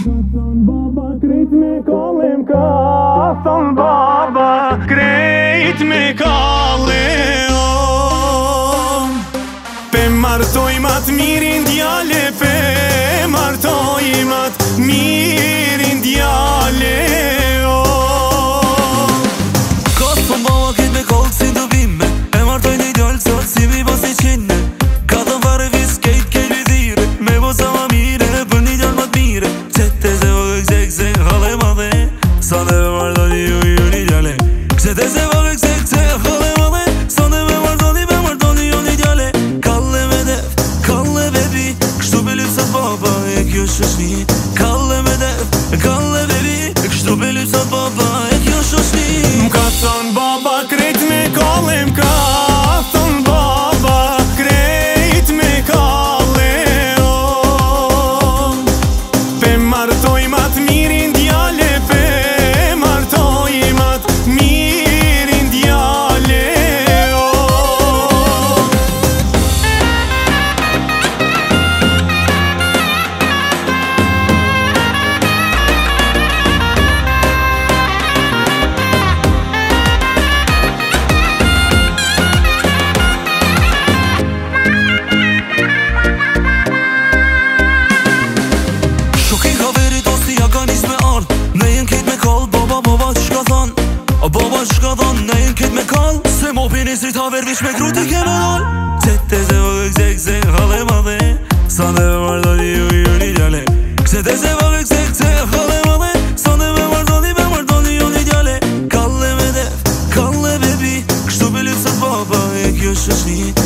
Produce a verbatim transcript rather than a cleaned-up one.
Baba krejt me kallim ka thon baba krejt me kallim oh. Pe martoj mat mirin djale pe martoj mat mirin djale oh. Ka thon baba krejt me kall si do bime e martoj një djall sot si mi pas një qinde ka thon fare vis kejt kejt vidhire me bosa ma mire për një djall mat mire qete se vogë këse këse hale madhe sa dhe me martoni ju ju një djale qete se vogë këse këse hale madhe sa dhe me martoni me martoni ju një djale kalle me def, kalle bebi kështu be lypsat baba e kjo shoshni kalle me def, kalle bebi kështu be lypsat baba e kjo shoshni Ka thon baba krejt me kallim ka thon baba krejt me kallim oh. Pe martoj mat mirin djale pe martoj mat mirin djale oh. Shokin ka veri dosti ja ka nis me an ne jen kejt me kall baba baba qka than a baba qka than ne jen kejt me kall se mo pini si ta ver vish me kru ti keme dal qete se vogë këse këse hale madhe sa dhe me martoni ju ju një djale qete se vogë këse këse hale madhe sa dhe me martoni me martoni ju një djale kalle me def, kalle bebi kështu be lypsat baba e kjo shoshni